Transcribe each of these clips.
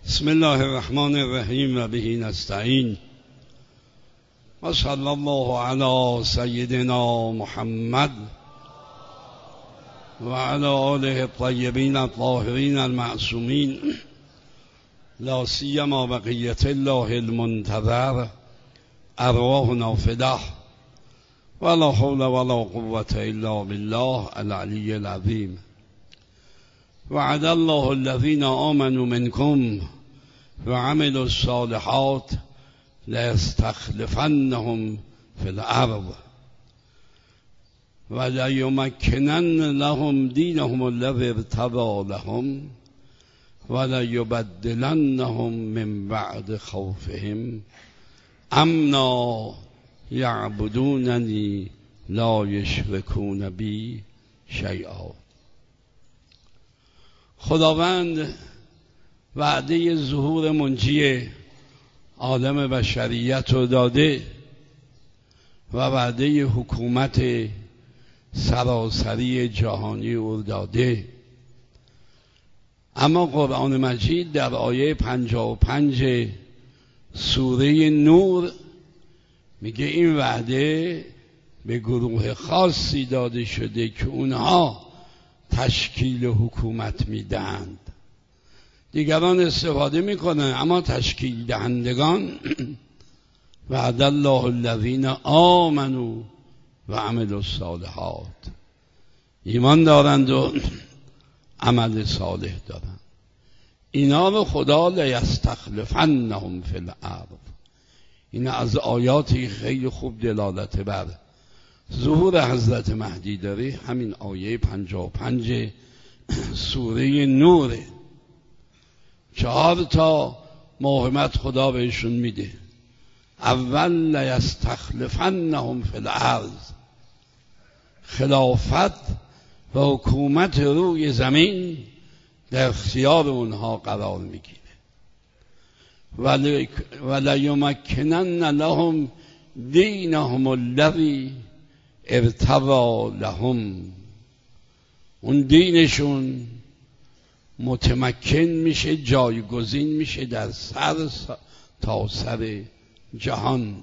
بسم الله الرحمن الرحیم و به نستعین و صلی الله علی سیدنا محمد و علی آله الطیبین الطاهرین المعصومین لا سیما بقیة الله المنتظر ارواحنا فداه ولا حول ولا قوة الا بالله العلی العظیم. وعد الله الذين آمنوا منكم وعملوا الصالحات ليستخلفنهم في الأرض وليمكنن لهم دينهم الذي ارتضى لهم وليبدلنهم من بعد خوفهم امنا يعبدونني لا يشركون بي شيئا. خداوند وعده ظهور منجی عالم بشریت رو داده و وعده حکومت سراسری جهانی رو داده، اما قرآن مجید در آیه 55 سوره نور میگه این وعده به گروه خاصی داده شده که اونها تشکیل حکومت میدهند. دیگران استفاده میکنن، اما تشکیل دهندگان وعد الله الذین آمنوا و عملوا الصالحات، ایمان دارند و عمل صالح دارند، اینا رو خدا لیستخلفنهم فی الارض. این از آیاتی خیلی خوب دلالت بر ظهور حضرت مهدی داره. همین آیه 55 سوره نوره. 4 تا موهمت خدا بهشون میده. اول لیستخلفنهم فی الارض، خلافت و حکومت روی زمین در اختیار اونها قرار میگیره. ولیمکنن لهم دینهم الذی ارتضی لهم، اون دینشون متمکن میشه، جایگزین میشه در سر تا سر جهان.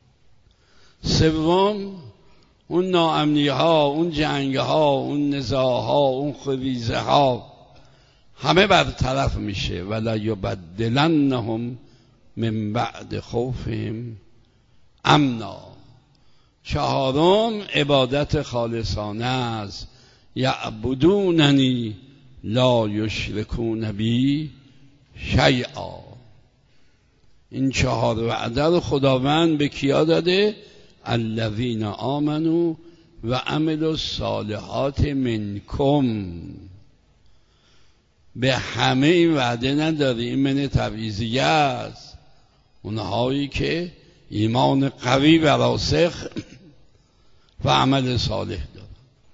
سوم، اون ناامنی ها، اون جنگ ها، اون نزاع ها، اون خویزه ها همه برطرف میشه. ولا یبدلنهم من بعد خوفهم امنا. 4م، عبادت خالصانه است. یعبدوننی لا یشرکون بی شیئا. این 4 وعده رو خداوند به کیا داده؟ الذین آمنوا و عملوا الصالحات منکم. به همه این وعده نداره، این من تبعیضیه است. اونهایی که ایمان قوی و راسخ و عمل صالح دارن.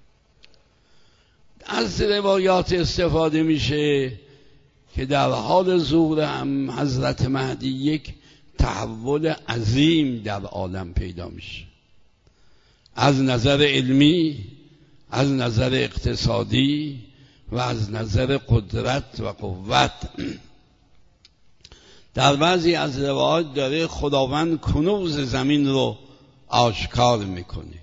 از روایات استفاده میشه که در حال ظهور هم حضرت مهدی یک تحول عظیم در عالم پیدا میشه، از نظر علمی، از نظر اقتصادی و از نظر قدرت و قوت. در بعضی از روایات داره خداوند کنوز زمین رو آشکار میکنه،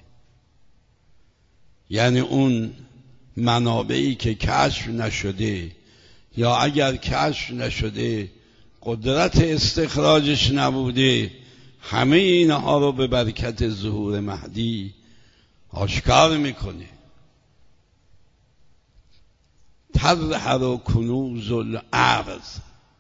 یعنی اون منابعی که کشف نشده یا اگر کشف نشده قدرت استخراجش نبوده، همه اینها رو به برکت ظهور مهدی آشکار میکنه. تظهر کنوز الارض.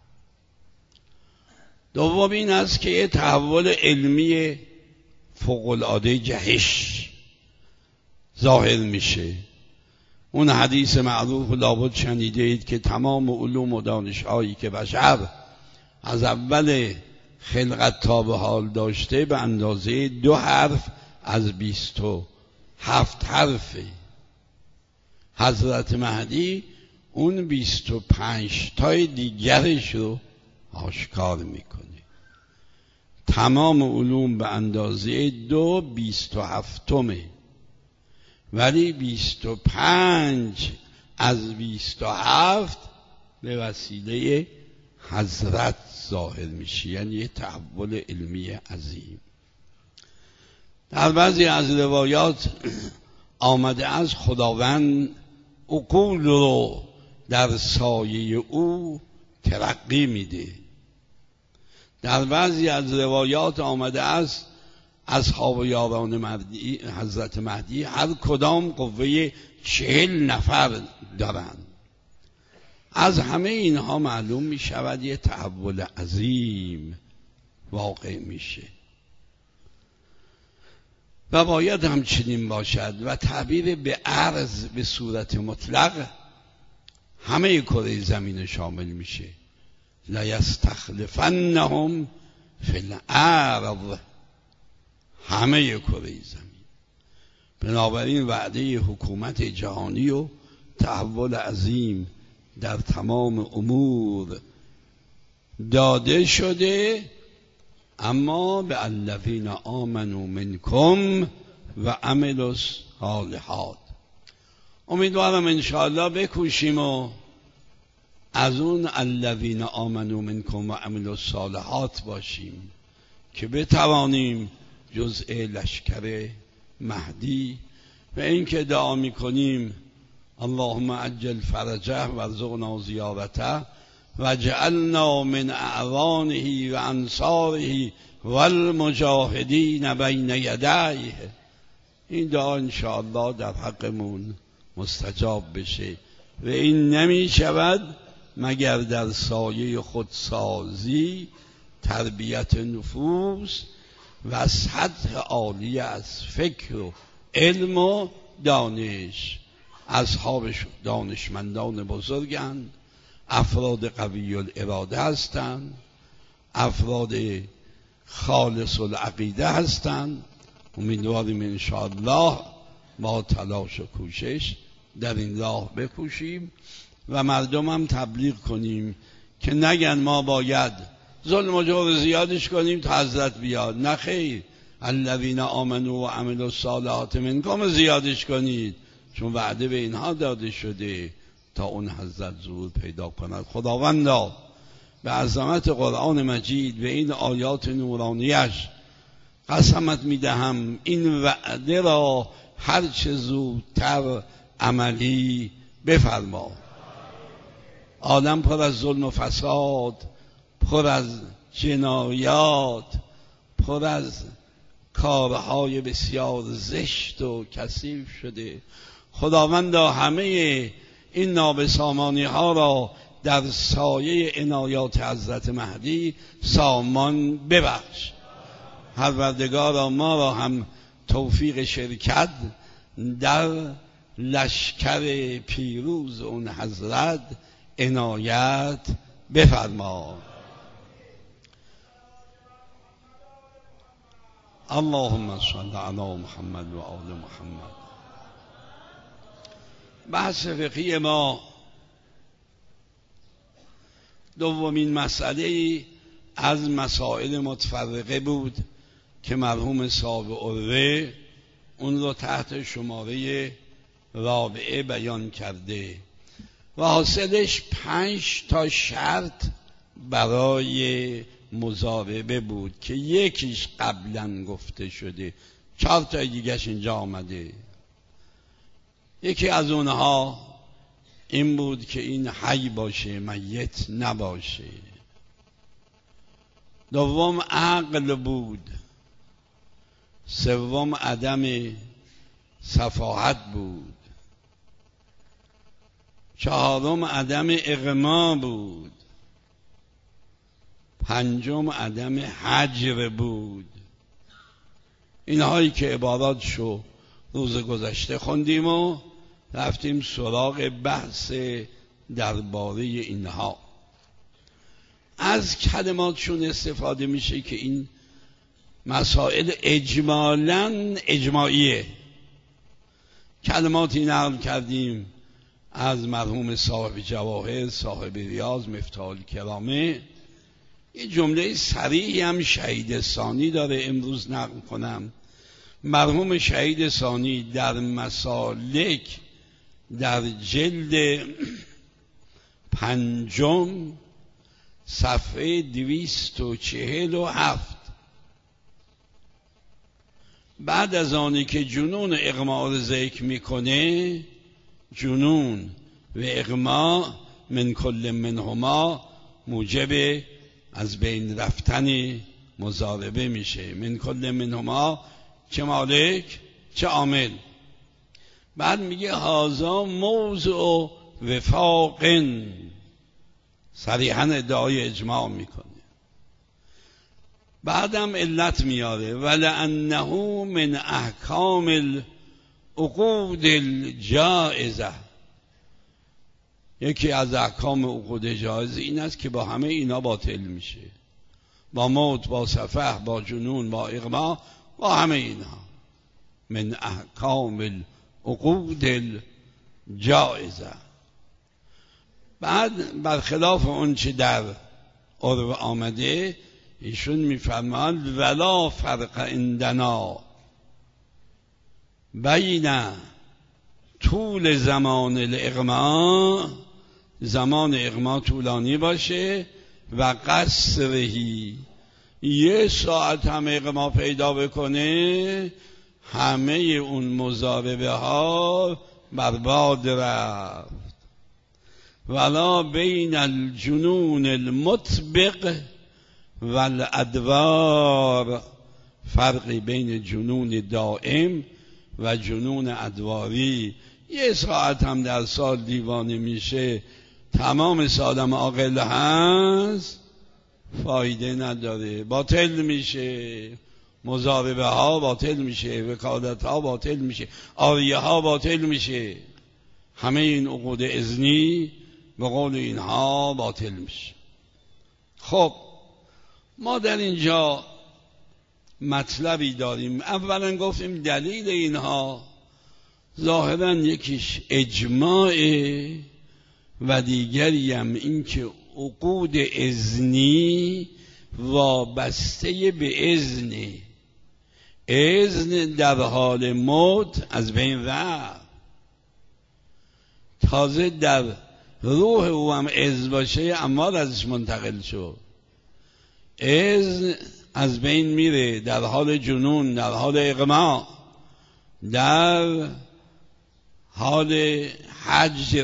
دوم این است که یه تحول علمی فوق‌العاده جهش ظاهر میشه. اون حدیث معروف لابد شنیده اید که تمام علوم و دانش‌هایی که بشر از اول خلقت تا به حال داشته به اندازه 2 حرف از 27 حرفه. حضرت مهدی اون 25 تای دیگرش رو آشکار میکنه. تمام علوم به اندازه 2 27مه، ولی 25 از 27 به وسیله حضرت ظاهر میشه، یعنی یه تحول علمی عظیم. در بعضی از روایات آمده از خداوند عقول رو در سایه او ترقی میده. در بعضی از روایات آمده است اصحاب و یاران مهدی حضرت مهدی هر کدام قوه 40 نفر دارند. از همه اینها معلوم می شود یه تحول عظیم واقع میشه و باید همچنین باشد و تعبیر به عرض به صورت مطلق همه کره زمین شامل میشه. لا یستخلفنهم فی الارض، همه کره زمین. بنابراین وعده حکومت جهانی و تحول عظیم در تمام امور داده شده، اما به الذین آمنوا منکم و عملوا الصالحات. امیدوارم انشاءالله بکوشیم و از اون الذین آمنوا منکم و عملوا الصالحات باشیم که بتوانیم جزء لشکر مهدی و اینکه دعا میکنیم اللهم عجل فرجه و ارزقنا زیارته و جعلنا من اعوانه و انصاره و المجاهدین بین یدیه. این دعا انشاءالله در حقمون مستجاب بشه و این نمی شود مگر در سایه خودسازی، تربیت نفوس و سطح عالی از فکر و علم و دانش. اصحاب دانشمندان بزرگند، افراد قوی الاراده هستند، افراد خالص العقیده هستند. امیدواریم انشاءالله با تلاش و کوشش در این راه بکوشیم و مردم هم تبلیغ کنیم که نگن ما باید ظلم و جور زیادش کنیم تا حضرت بیاد. نه خیر، الذین آمنوا و عملوا الصالحات منکم زیادش کنید، چون وعده به اینها داده شده تا اون حضرت ظهور پیدا کند. خداوندا به عظمت قرآن مجید و این آیات نورانیش قسمت میدهم این وعده را هرچه زودتر عملی بفرما. عالم پر از ظلم و فساد، پر از جنایات، پر از کارهای بسیار زشت و کثیف شده. خداوندا همه این نابسامانی ها را در سایه عنایات حضرت مهدی سامان ببخش. پروردگارا ما را هم توفیق شرکت در لشکر پیروز اون حضرت عنایت بفرما. اللهم صل علی محمد و آل محمد. بحث فقهی ما دومین مسئله از مسائل متفرقه بود که مرحوم صاحب عروه اون رو تحت شماره رابعه بیان کرده و حاصلش 5 تا شرط برای مضاربه بود که یکیش قبلا گفته شده، 4 تا دیگهش اینجا آمده. یکی از اونها این بود که این حی باشه، میت نباشه. دوم عقل بود. سوم عدم سفاهت بود. چهارم عدم اغما بود. پنجم عدم حجر بود. اینهایی که عباراتشو روز گذشته خوندیم و رفتیم سراغ بحث درباره اینها. از کلماتشون استفاده میشه که این مسائل اجمالاً اجماعیه. کلماتی نقل کردیم از مرحوم صاحب جواهر، صاحب ریاض، مفتاح الکرامه. یه جمله صریحی هم شهید ثانی داره، امروز نقل کنم. مرحوم شهید ثانی در مسالک در جلد 5 صفحه 247. بعد از آنی که جنون اغما رو ذکر میکنه، جنون و اغما من کل منهما موجب از بین رفتن مضاربه میشه. من کل منهما چه مالک چه عامل. بعد میگه هازا موضع وفاق، صریحا ادعای اجماع میکنه. بعدم علت میاره ولانه من احکام العقود الجائزه. یکی از احکام عقود جائزه این است که با همه اینا باطل میشه، با موت، با سفه، با جنون، با اغما، با همه اینا. من احکام العقود الجائزه. بعد برخلاف اون چه در عرف آمده ایشون میفرماند ولا فرق عندنا بین طول زمان الاغما، زمان اغما طولانی باشه، و قصرهی، 1 ساعت هم اغما پیدا بکنه همه اون مضاربه ها برباد رفت. ولا بین الجنون المطبق والادوار، فرقی بین جنون دائم و جنون ادواری. 1 ساعت هم در سال دیوانه میشه، تمام سالم عاقل هست، فایده نداره، باطل میشه، مضاربه ها باطل میشه، وکالت ها باطل میشه، عاریه ها باطل میشه، همه این عقود اذنی به قول اینها باطل میشه. خب ما در اینجا مطلبی داریم. اولا گفتیم دلیل اینها ظاهرا یکیش اجماعه و دیگری هم این که عقود اذنی وابسته به اذن در حال موت از بین رفت. تازه در روح او هم اذن باشه اموال ازش منتقل شد. اذن از بین میره در حال جنون، در حال اغما، در حال حج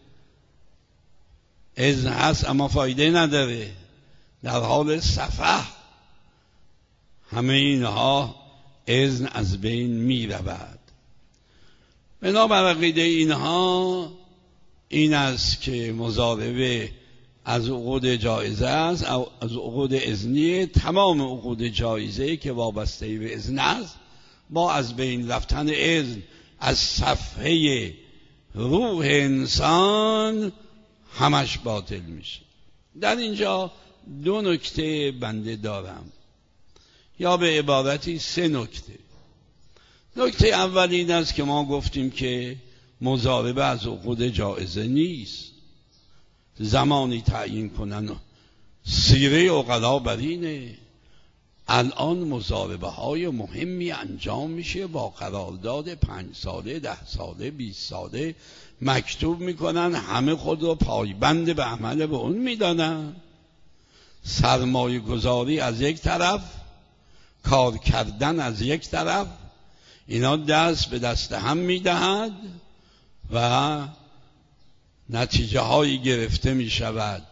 اذن هست اما فایده نداره، در حال سفه همه اینها اذن از بین می رود. بنابر عقیده اینها این است که مضاربه از عقود جایزه است، از عقود اذنی. تمام عقود جایزه که وابسته به اذن است با از بین رفتن اذن از صفحه روح انسان همش باطل میشه. در اینجا 2 نکته بنده دارم، یا به عبارتی 3 نکته. نکته اول این است که ما گفتیم که مضاربه از عقود جایزه نیست. زمانی تعیین کنن، سیره عقلا بر اینه. الان مضاربه های مهمی انجام میشه با قرارداد 5 ساله، 10 ساله، 20 ساله، مکتوب میکنن، همه خود رو پایبند به عمل به اون میدانن. سرمایه گذاری از یک طرف، کار کردن از یک طرف، اینا دست به دست هم میدهد و نتیجه هایی گرفته می شود.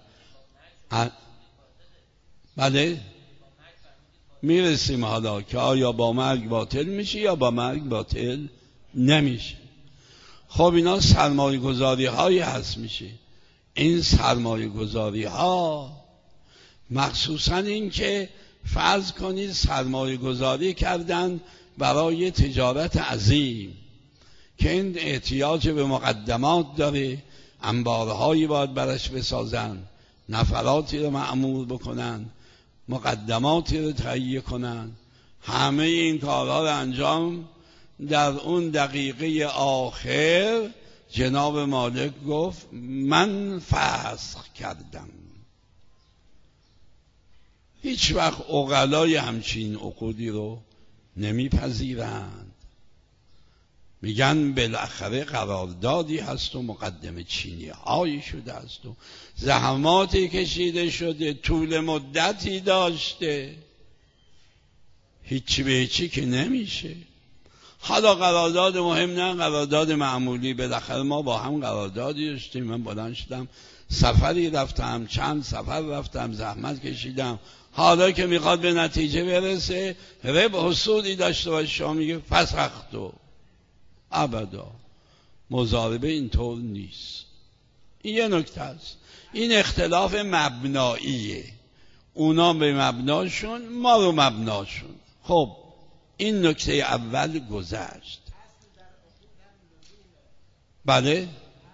بله میرسیم حالا که آیا با مرگ باطل میشه یا با مرگ باطل نمیشه. خب اینا سرمایه گذاری هایی هست میشه. این سرمایه گذاری ها مخصوصا این که فرض کنید سرمایه گذاری کردن برای تجارت عظیم که این احتیاج به مقدمات داره، انبارهایی باید برش بسازن، نفراتی رو مأمور بکنن، مقدماتی رو تهیه کنن. همه این کارها رو انجام در اون دقیقه آخر جناب مالک گفت من فسخ کردم. هیچ وقت عقلای همچین عقودی رو نمیپذیرند. میگن بالاخره قراردادی هست و مقدمه چینی هایی شده است و زحماتی کشیده شده، طول مدتی داشته، هیچی به هیچی که نمیشه. حالا قرارداد مهم نه، قرارداد معمولی، بالاخره ما با هم قراردادی داشتیم، من بلند شدم سفری رفتم، چند سفر رفتم، زحمت کشیدم، حالا که میخواد به نتیجه برسه ربح و سودی داشته باشه، شما میگه فسختو. ابدا، مضاربه اینطور نیست. این یه نکته است. این اختلاف مبناییه، اونا به مبناشون، ما رو مبناشون. خب این نکته اول گذشت. بله،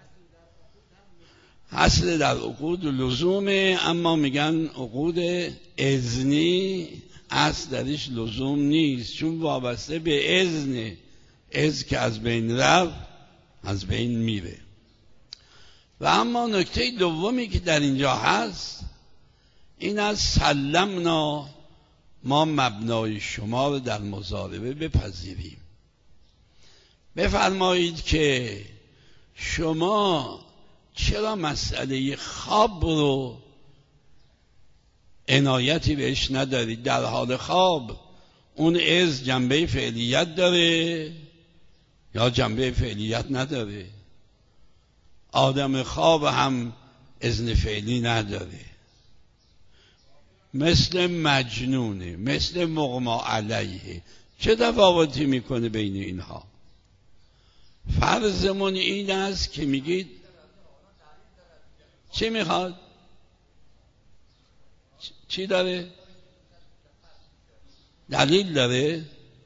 اصل در عقود لزومه، اما میگن عقود اذنی اصل درش لزوم نیست، چون وابسته به اذنه. اذن که از بین رفت از بین میره. و اما نکته دومی که در اینجا هست این از سلمنا، ما مبنای شما رو در مضاربه بپذیریم. بفرمایید که شما چرا مسئله خواب رو عنایتی بهش ندارید؟ در حال خواب اون از جنبه فعلیت داره یا جنبه فعلیت نداره؟ آدم خواب هم اذن فعلی نداره، مثل مجنونه، مثل مغما علیه. چه تفاوتی میکنه بین اینها؟ فرضمون این است که میگید چی میخواد؟ چی داره؟ دلیل داره؟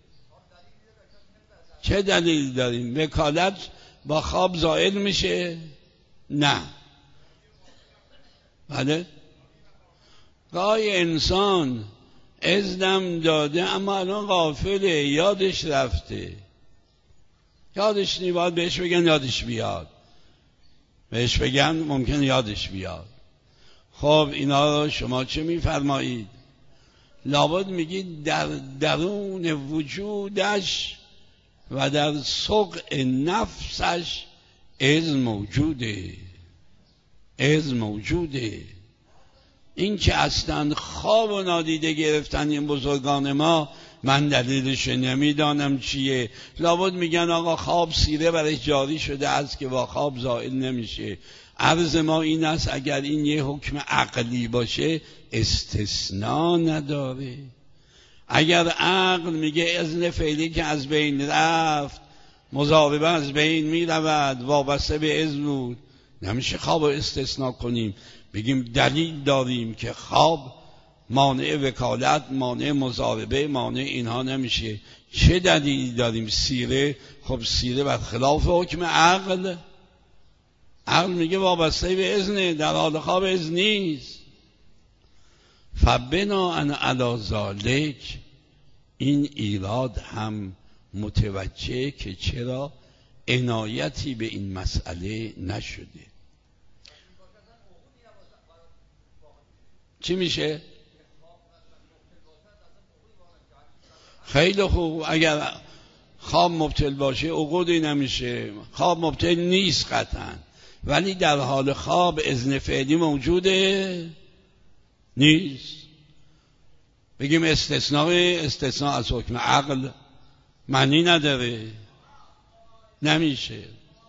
چه دلیل داریم؟ وکالت با خواب زائل میشه؟ نه. بله؟ گاهی انسان اذنم داده اما الان غافله، یادش رفته، یادش نیاد، بهش بگن یادش بیاد، بهش بگن ممکن یادش بیاد. خب اینا رو شما چه میفرمایید؟ لابد میگید در درون وجودش و در سقع نفسش اذن موجوده، اذن موجوده. این که اصلا خواب و نادیده گرفتن این بزرگان ما، من دلیلش نمیدانم چیه. لابد میگن آقا خواب سیره برش جاری شده است که با خواب زائل نمیشه. عرض ما این است اگر این یه حکم عقلی باشه استثناء نداره. اگر عقل میگه اذن فعلی که از بین رفت، مضاربه از بین میرود، وابسته به اذن بود، نمیشه خواب استثناء کنیم، بگیم دلیل داریم که خواب مانع وکالت، مانع مضاربه، مانع اینها نمیشه. چه دلیلی داریم؟ سیره. خب سیره برخلاف حکم عقل. عقل میگه وابسته به اذنه، در حال خواب اذن نیست. فبناء علی ذلک این ایراد هم متوجه که چرا عنایتی به این مسئله نشده. چی میشه؟ خیلی خوب، اگر خواب مبتل باشه عقودی نمیشه، خواب مبتل نیست قطعا، ولی در حال خواب اذن فعلی موجوده نیست. بگیم استثناء از حکم عقل معنی نداره، نمیشه.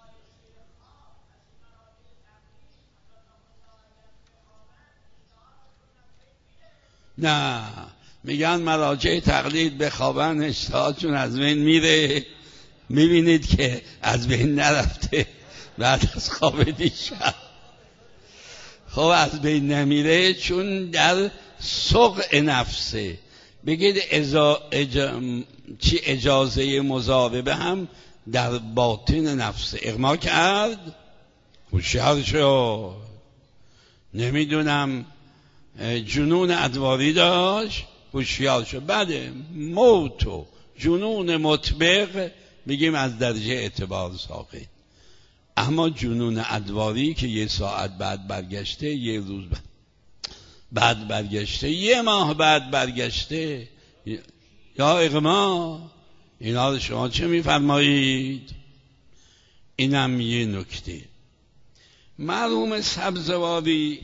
نه، میگن مراجع تقلید بخوابن اشتهاشون از بین میره، میبینید که از بین نرفته بعد از خواب دیشب. خب از بین نمیره چون در سقع نفسه. بگید اجازه مضاربه هم در باطن نفسه. اغما کرد، هوشیار شد، نمیدونم جنون ادواری داشت، هوشیار شد. بعد موت و جنون مطبق بگیم از درجه اعتبار ساقط. اما جنون ادواری که یه ساعت بعد برگشته، یه روز بعد برگشته، یه ماه بعد برگشته، یا اغما، اینا رو شما چه میفرمایید؟ اینم یه نکته. مرحوم سبزواری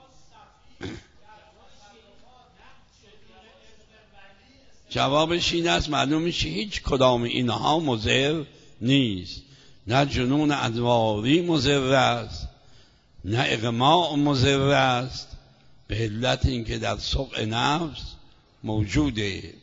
جوابش این است معلوم میشه هیچ کدام اینها مضر نیست. نه جنون ادواری مضر است، نه اغماء مضر است، به علت اینکه در سقع نفس موجوده.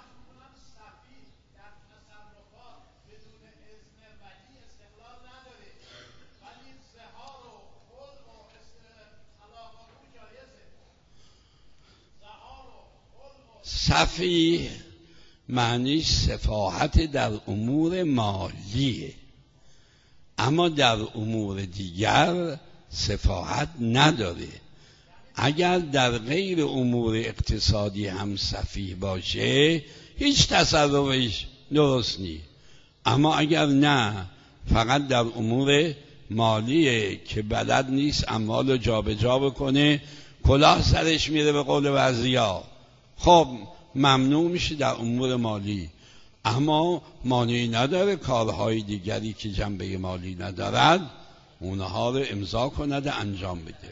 صفی معنیش سفاحت در امور مالیه، اما در امور دیگر سفاحت نداره. اگر در غیر امور اقتصادی هم صفیح باشه هیچ تصرفش درست نیست، اما اگر نه فقط در امور مالیه که بلد نیست اموال جابجا بکنه، کلاه سرش میره به قول بعضیا، خب ممنوع میشه در امور مالی. اما مانعی نداره کارهای دیگری که جنبه مالی ندارد اونها رو امضا کند انجام بده.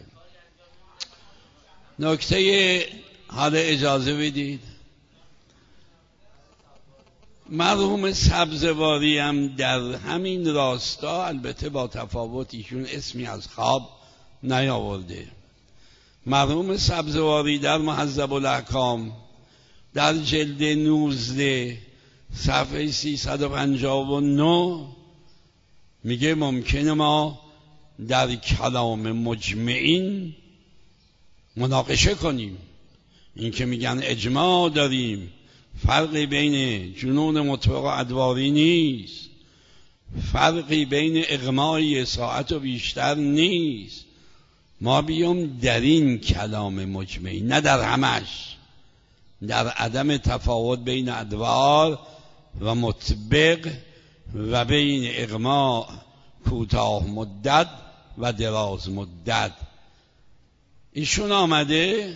نکته حالا اجازه بدید، مرحوم سبزواری هم در همین راستا، البته با تفاوت، ایشون اسمی از خواب نیاورده. مرحوم سبزواری در مهذب الاحکام در جلد 19 صفحه 359 میگه ممکنه ما در کلام مجمعین مناقشه کنیم. این که میگن اجماع داریم، فرقی بین جنون مطلق و ادواری نیست، فرقی بین اغمای ساعت و بیشتر نیست، ما بیام در این کلام مجمعی، نه در همش، در عدم تفاوت بین ادوار و مطبق و بین اغما کوتاه مدت و دراز مدت. ایشون آمده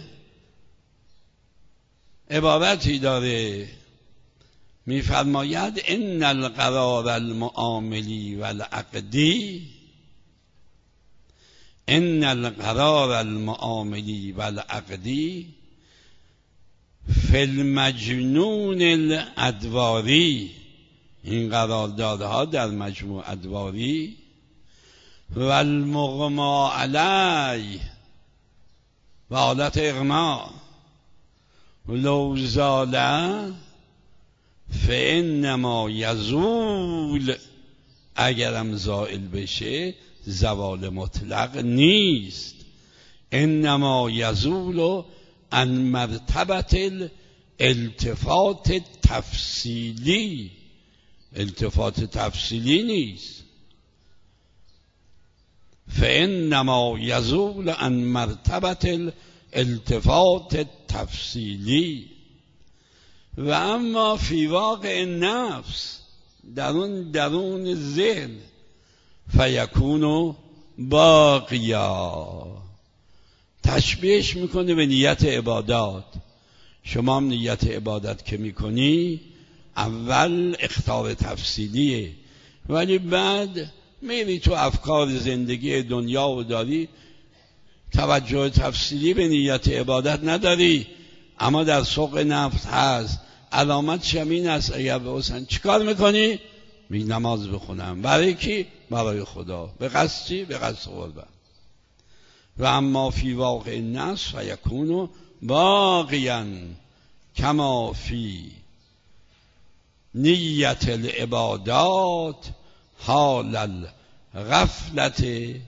عبارتی داره میفرماید ان القرار المعاملی والعقدی، ان القرار المعاملی والعقدی فی المجنون الادواری، این قراردادها در مجموع ادواری، و المغما علی و حالت اغما، لو زاله فانما یزول، اگرم زائل بشه زوال مطلق نیست، انما یزول عن مرتبت الالتفات تفصیلی، التفات تفصیلی نیست، فانما یزول عن مرتبت الالتفات تفصیلی. و اما فی واقع نفس، درون ذهن، فیکون باقیا، تشبیهش میکنه به نیت عبادات. شما هم نیت عبادت که میکنی اول اخطار تفصیلیه، ولی بعد میری تو افکار زندگی دنیا و داری توجه تفصیلی به نیت عبادت نداری، اما در سوق نفس هست. علامت شمین است اگر بسن چیکار میکنی؟ می نماز بخونم. برای کی؟ برای خدا. به قصد چی؟ به قصد قربت. و اما فی واقع الناس فیکون باقیا کما فی نیت العبادات حال الغفلت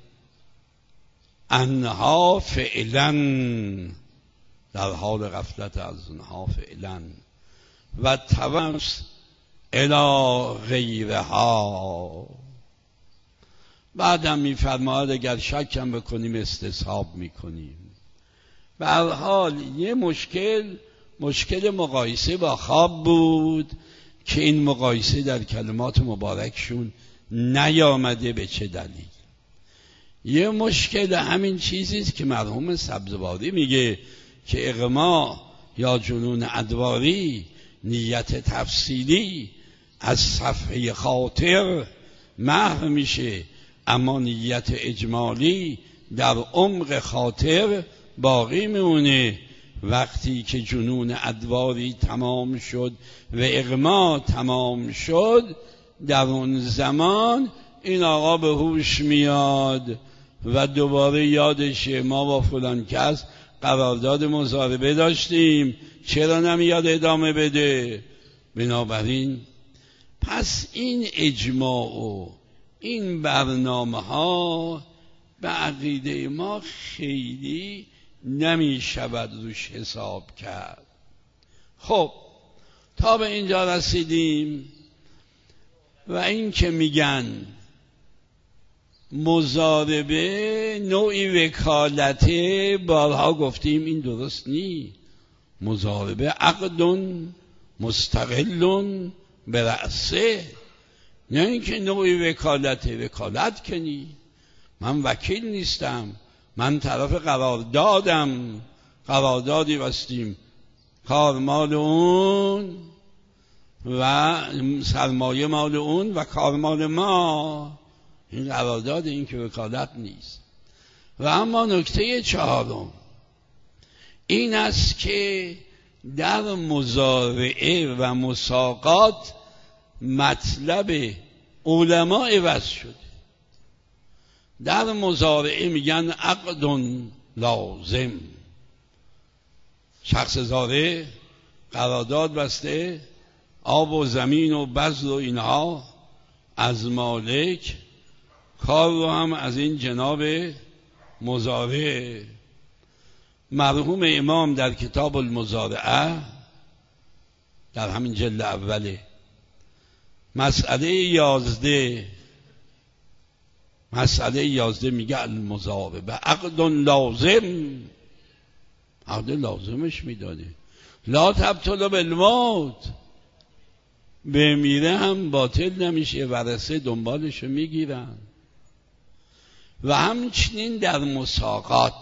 انها فعلا، در حال غفلت از انها فعلا، و توس الی غیرها. بعدم میفرماید اگر شکم بکنیم استصحاب میکنیم. به هر حال یه مشکل مقایسه با خواب بود که این مقایسه در کلمات مبارکشون نیامده. به چه دلیل؟ یه مشکل همین چیزیست که مرحوم سبزواری میگه که اغما یا جنون ادواری نیت تفصیلی از صفحه خاطر محو میشه، اما نیت اجمالی در عمق خاطر باقی میمونه. وقتی که جنون ادواری تمام شد و اغما تمام شد، در اون زمان این آقا به هوش میاد و دوباره یادشه ما با فلان کس قرارداد مضاربه داشتیم، چرا نمیاد ادامه بده؟ بنابراین پس این اجماع و این برنامه ها به عقیده ما خیلی نمی شود روش حساب کرد. خب تا به اینجا رسیدیم و این که میگن مضاربه نوعی وکالته، بارها گفتیم این درست نی. مضاربه عقد مستقل به رأسه، نه اینکه نوعی وکالته. وکالت که نی، من وکیل نیستم، من طرف قراردادم، قراردادی بستیم، کار مال اون و سرمایه مال اون و کار مال ما. این قرارداد، این که وکالت نیست. و اما نکته چهارم این است که در مضارعه و مساقات مطلب علما عوض شده. در مضارعه میگن عقد لازم، شخص زاره قرارداد بسته، آب و زمین و بذر و اینها از مالک، کار رو هم از این جناب مضارع. مرحوم امام در کتاب المضارعه در همین جلد اوله مسئله 11 میگه المضاربه عقد لازم، عقد لازمش میداده. لا تبطل بالموت، بمیره هم باطل نمیشه، ورثه دنبالشو میگیرن. و همچنین در مساقات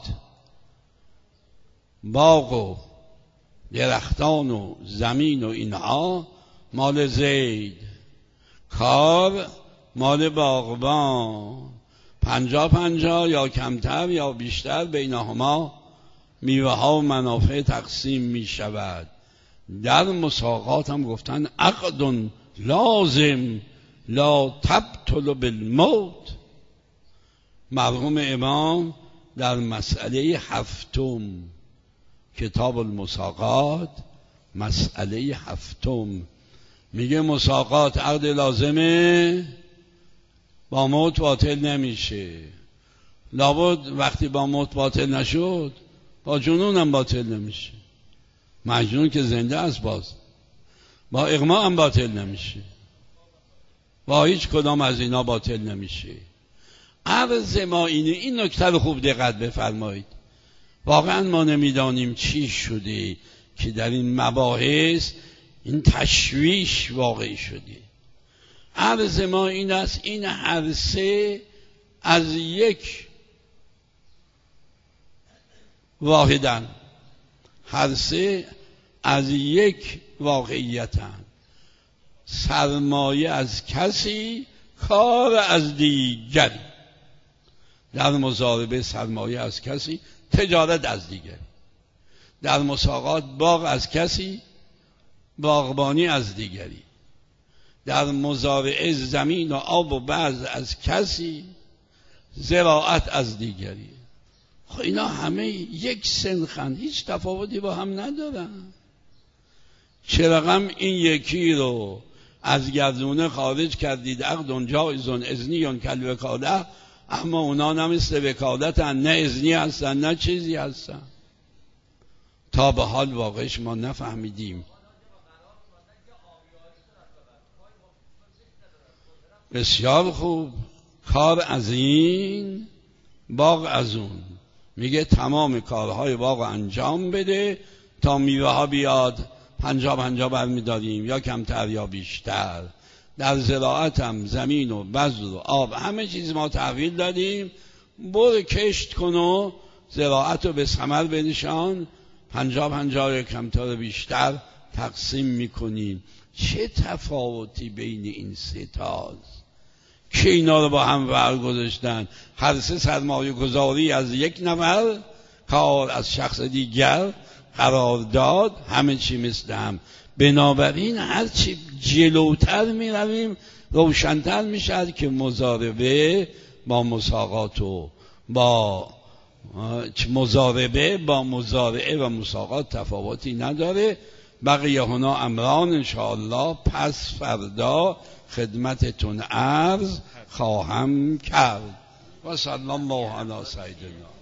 باغ و درختان و زمین و اینها مال زید، کار مال باغبان، 50-50 یا کمتر یا بیشتر بینهما میوه ها و منافع تقسیم می شود. در مساقات هم گفتن عقد لازم لا تبطل بالموت. مرحوم امام در مسئله 7 کتاب المساقات، مسئله 7 میگه مساقات عقد لازمه، با موت باطل نمیشه. لابد وقتی با موت باطل نشد با جنون هم باطل نمیشه. مجنون که زنده است باز با اغما هم باطل نمیشه، با هیچ کدام از اینا باطل نمیشه. عرض ما اینه، این نکته رو خوب دقت بفرمایید. واقعا ما نمیدانیم چی شده که در این مباحث این تشویش واقع شده. عرض ما این است، این هر سه از یک واحدن، هر سه از یک واقعیتن. سرمایه از کسی، کار از دیگری. در مضاربه سرمایه از کسی، تجارت از دیگری. در مساقات باغ از کسی، باغبانی از دیگری. در مضارعه زمین و آب و بذر از کسی، زراعت از دیگری. خب اینا همه یک سنخن، هیچ تفاوتی با هم ندارن. چرا غم این یکی رو از گردونه خارج کردید، عقد جایز اذنی کل وکاله، اما اونا نه مثل وکالتن، نه اذنی هستن نه چیزی هستن. تا به حال واقعش ما نفهمیدیم. بسیار خوب، کار از این باغ از اون. میگه تمام کارهای باغ انجام بده تا میوه ها بیاد، 50-50 برمیداریم یا کمتر یا بیشتر. در زراعت هم زمین و بذر و آب همه چیز ما تحویل دادیم، برو کشت کن و زراعت رو به ثمر بنشان، 50-50 یا کمتر و بیشتر تقسیم میکنیم. چه تفاوتی بین این سه تاست که اینا رو با هم برگذاشتن. هر سه سرمایه گذاری از یک نفر، کار از شخص دیگر، قرار داد، همه چی مثل هم. بنابراین هرچی جلوتر می رویم روشن‌تر میشه که مضاربه با مساقات و با مضاربه با مضارعه و مساقات تفاوتی نداره. بقیه هنا امران انشاءالله پس فردا خدمتتون عرض خواهم کرد. و صلی الله علی سیدنا.